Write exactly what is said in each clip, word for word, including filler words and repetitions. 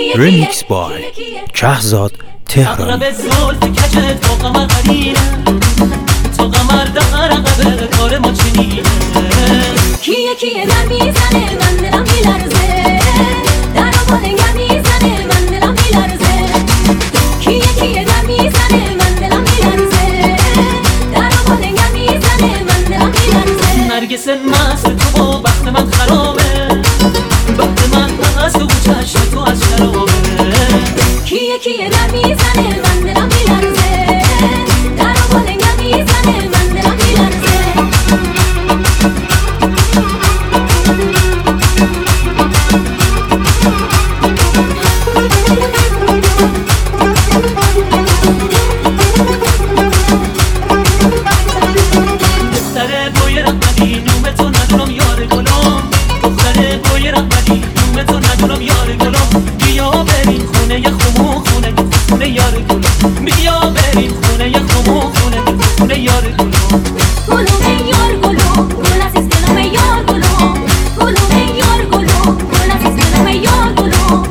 Remix by کهزاد تهرانی. اقرب زلف کجت با قمر قرینه، تو قمر در عقب کار ما چنینه. کیه کیه در میزنه من دلم میلرزه، در و بالنگر میزنه من دلم میلرزه. کیه کیه در میزنه من دلم میلرزه، در و بالنگر میزنه من دلم میلرزه. نرگس مست تو و بخت من خرابه، بخت من مست و چشم تو از شرابه. کیه کیه در میزنه من دلم میلرزه، در و بالنگر میزنه من دلم میلرزه. دختر بوی رحمتی نوم تو ندونم یار گلم، دختر بوی رحمتی نوم تو ندونم یار گلم. بیا بریم خونه یه خمو خونه خونه یار گلم، بیا بریم خونه یه خمو خونه خونه یار گلم. گلوم یار گلوم گل عزیز دلم یار گلوم، گلوم یار گلوم گل عزیز دلم یار گلوم.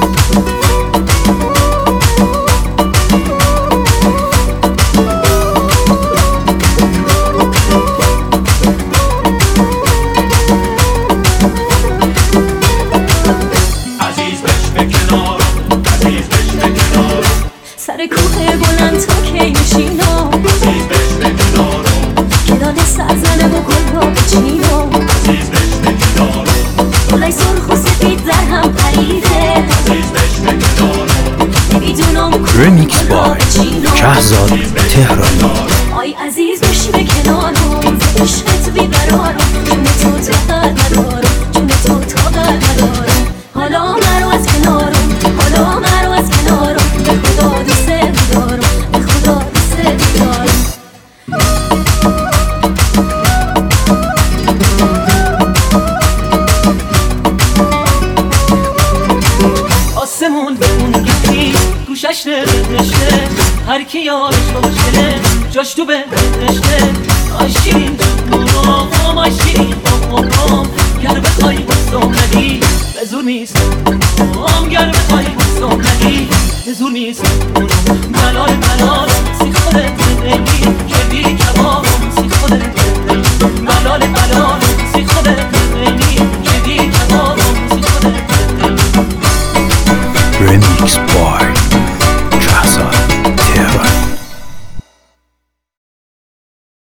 سر کوه بلند تا کی نشینم، عزیز بشنه کنارم، که داده سرزنه و گل را بچینم. عزیز بشنه کنارم، گلای سرخ و سفید در هم پریده، عزیز بشنه کنارم. نمیدونم Remix by کهزاد تهرانی. آی عزیز بشینه کنارم، ز عشقت بیقرارم، جون تو طاقت ندارم، جون تو طاقت ندارم. حالا مرو از کنارم، حالا مرو از کنارم، به خدا دوست دارم، به خدا دوست دارم. آسمون به اون گفتی گوشش نوشته، هر کی یارش باشه جاش تو بهشته. آشین جونم آشین بابام، گر بخوای بستم ندی به زور نیست، آم گر بخوای بستم ندی به زور نیست. ملال ملال سی خودت زندگی کردی کبابم، سی خودت زندگی ملال ملال سی خودت